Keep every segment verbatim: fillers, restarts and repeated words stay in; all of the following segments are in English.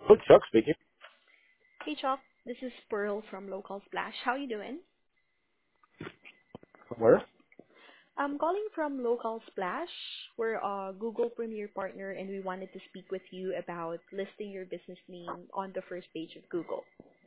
Oh, Chuck speaking. Hey, Chuck. This is Pearl from Local Splash. How you doing? Where? I'm calling from Local Splash. We're a Google Premier partner, and we wanted to speak with you about listing your business name on the first page of Google.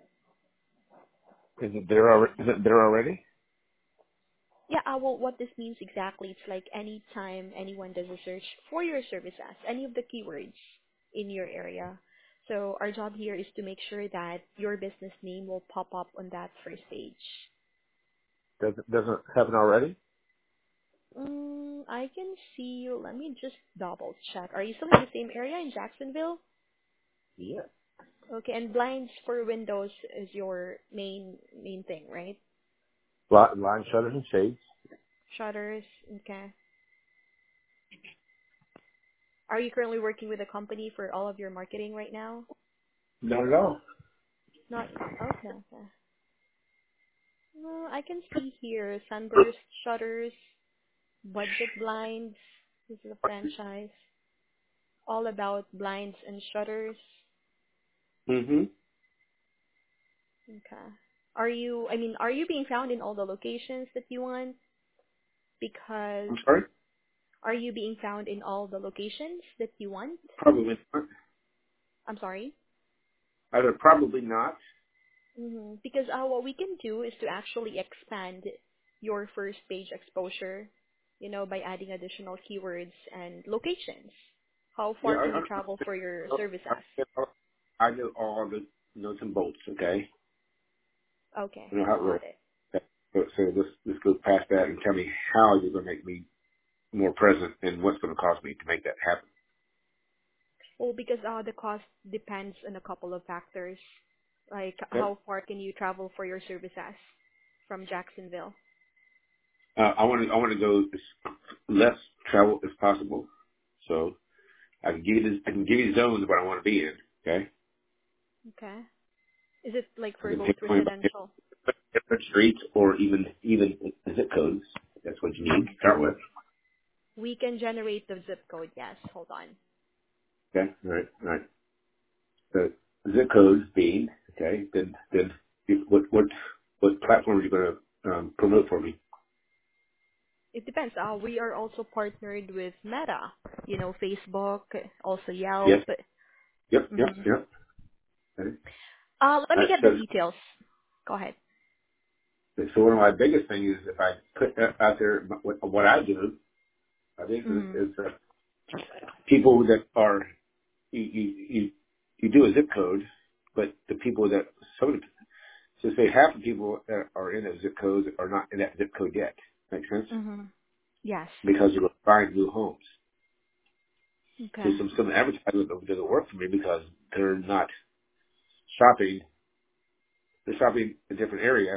Is it there already? Is it there already? Yeah, uh, well, what this means exactly, it's like anytime anyone does a search for your services, any of the keywords in your area. So our job here is to make sure that your business name will pop up on that first page. Does it doesn't have it already? Mm, I can see you. Let me just double check. Are you still in the same area in Jacksonville? Yeah. Okay, and blinds for windows is your main main thing, right? Lot, line shutters and shades. Shutters, okay. Are you currently working with a company for all of your marketing right now? Not at all. Not okay. Okay. Well, I can see here sunburst shutters, budget blinds. This is a franchise. All about blinds and shutters. Mm-hmm. Okay. Are you, I mean, are you being found in all the locations that you want? Because I'm sorry. are you being found in all the locations that you want? Probably not. I'm sorry. Either probably not. hmm Because uh, what we can do is to actually expand your first page exposure, you know, by adding additional keywords and locations. How Yeah, far can I, you travel for your I, services? I, I do all the nuts and bolts. Okay. Okay, I know how it got works. it. Okay. So so let's let's go past that and tell me how you're going to make me more present and what's going to cost me to make that happen. Well, because uh, the cost depends on a couple of factors, like Okay. how far can you travel for your services from Jacksonville? Uh, I want to I want to go as less travel as possible. So I can give you the, I can give you zones what I want to be in. Okay. Okay. Is it like I for can both pinpoint about residential? different streets or even even zip codes. That's what you need to start with. We can generate the zip code, yes. Hold on. Okay. All right. All right. So zip codes being okay. Then then if- what what what platform are you going to um, promote for me? It depends. Uh, we are also partnered with Meta, you know, Facebook, also Yelp. Yes. Yep. Yep. Mm-hmm. Yep. Okay. Uh, let All me right. get the So details. Go ahead. so one of my biggest things is if I put that out there what, what I do, I think is, Mm-hmm. is uh, people that are you, you you you do a zip code, but the people that some of the so say half the people that are in that zip code are not in that zip code yet. Make sense? Mm-hmm. Yes. Because they're buying new homes. So Okay. some some advertising doesn't work for me because they're not shopping. They're shopping a different area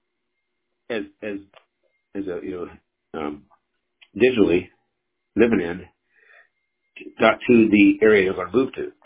as as as a you know um, digitally living in, not to the area they're going to move to.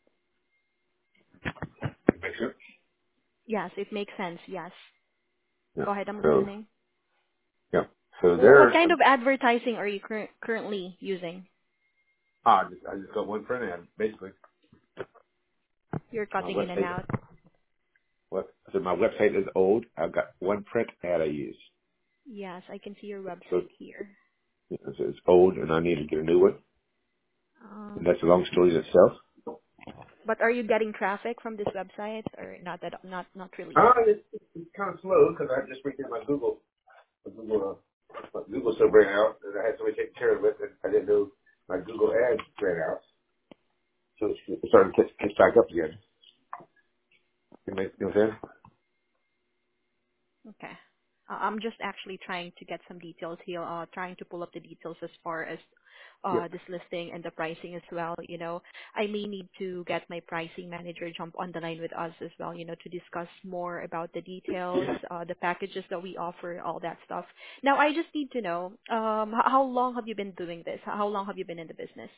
Make sense? Yes, it makes sense. Yes. Yeah. Go ahead. I'm So listening. yeah. So Wh- What there. kind of advertising are you cur- currently using? Ah, I just I just got one print ad basically. You're My cutting in and website. out. What? So my website is old. I've got one print ad I use. Yes, I can see your So website here. you know, so it's old, and I need to get a new one. And that's a Okay. long story in itself. But are you getting traffic from this website or not that not not really? Uh, it's, it's kind of slow because I just redid my Google, my Google, uh, my Google still ran out, and I had somebody take care of it, and I didn't know my Google ads ran out, so it's it's starting to catch, catch back up again. You know you know what I'm saying? Okay. Uh, I'm just actually trying to get some details here, uh, trying to pull up the details as far as Yeah. uh, this listing and the pricing as well. You know, I may need to get my pricing manager jump on the line with us as well, you know, to discuss more about the details, uh, the packages that we offer, all that stuff. Now, I just need to know, um, h- how long have you been doing this? How long have you been in the business?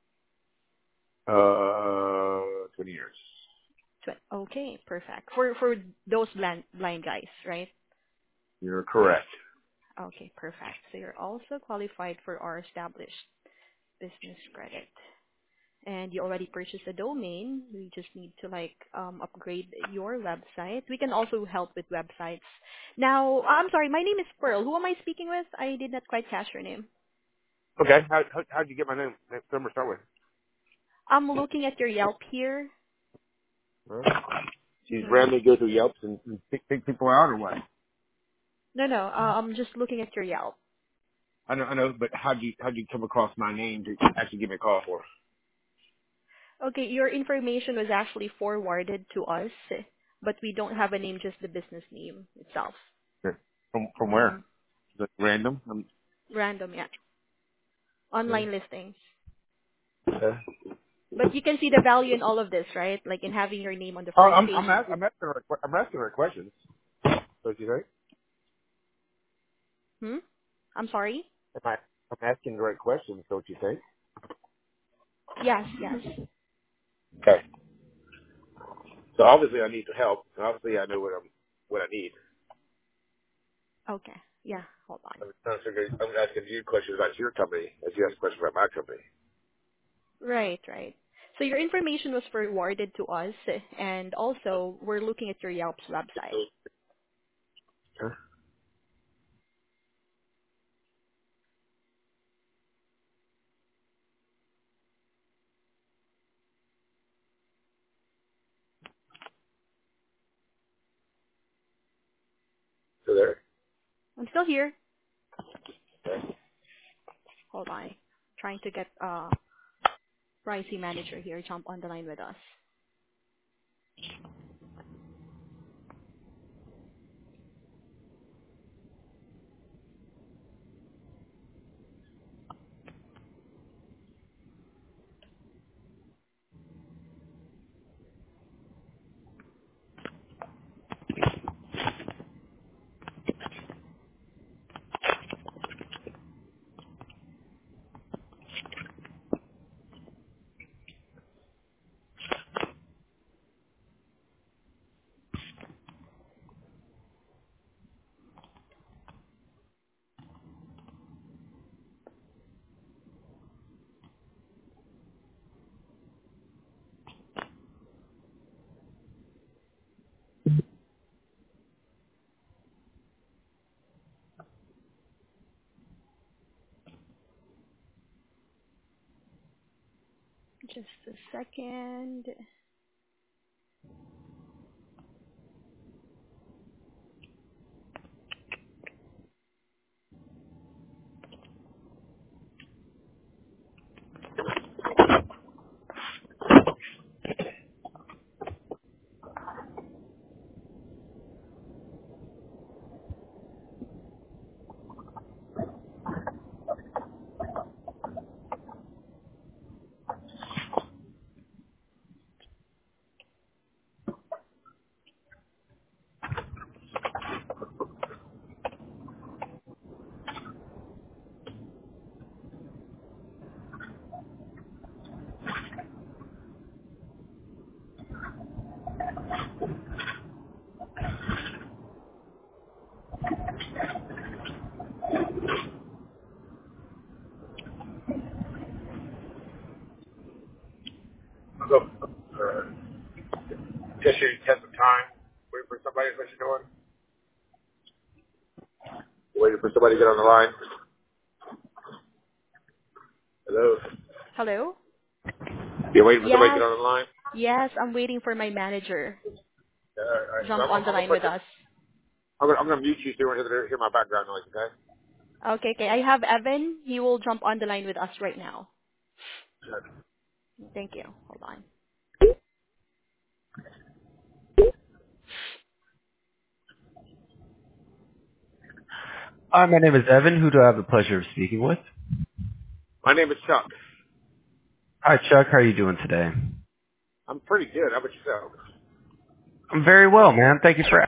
Uh, twenty years. Tw- Okay, perfect. For for those blind blind guys, right? You're correct. Okay, perfect. So you're also qualified for our established business credit. and you already purchased a domain, we just need to like um, upgrade your website. We can also help with websites. Now, I'm sorry, my name is Pearl. Who am I speaking with? I did not quite catch your name. Okay. How how how'd you get my name? Name number start with? I'm looking at your Yelp here. Huh? She's hmm randomly go through Yelps and, and pick, pick people out or what? No, no, uh, I'm just looking at your Yelp. I know, I know, but how'd you how'd you come across my name to actually give me a call for? Okay, your information was actually forwarded to us, but we don't have a name, just the business name itself. From from hmm where? Is it random? Um, Random, yeah. okay. Online listings. Okay. But you can see the value in all of this, right? Like in having your name on the Oh, front I'm page. I'm, ask, I'm asking her que- I'm asking her questions. Don't you think? Hmm? I'm sorry? Am I I'm asking the right questions? Don't you think? Yes, yes. Okay. So obviously I need the help. And obviously I know what I'm what I need. Okay. Yeah, hold on. I'm, trying to figure- I'm asking you questions about your company as you ask questions about my company. Right, right. So your information was forwarded to us, and also we're looking at your Yelp's website. Huh? So there. I'm still here. Hold on. Trying to get uh pricing manager here jump on the line with us. Just a second. So, uh, just you test some time. Wait for somebody. What you doing? Waiting for somebody to get on the line. Hello. Hello? You waiting for somebody to Yes. get on the line? Yes, I'm waiting for my manager Uh, all right. So jump I'm, on I'm, the I'm gonna line put with this. us. I'm gonna, I'm gonna mute you so you don't hear, hear my background noise. Okay. Okay, okay. I have Evan. He will jump on the line with us right now. Thank you. Hold on. Hi, my name is Evan. Who do I have the pleasure of speaking with? My name is Chuck. Hi, Chuck. How are you doing today? I'm pretty good. How about yourself? I'm very well, man. Thank you for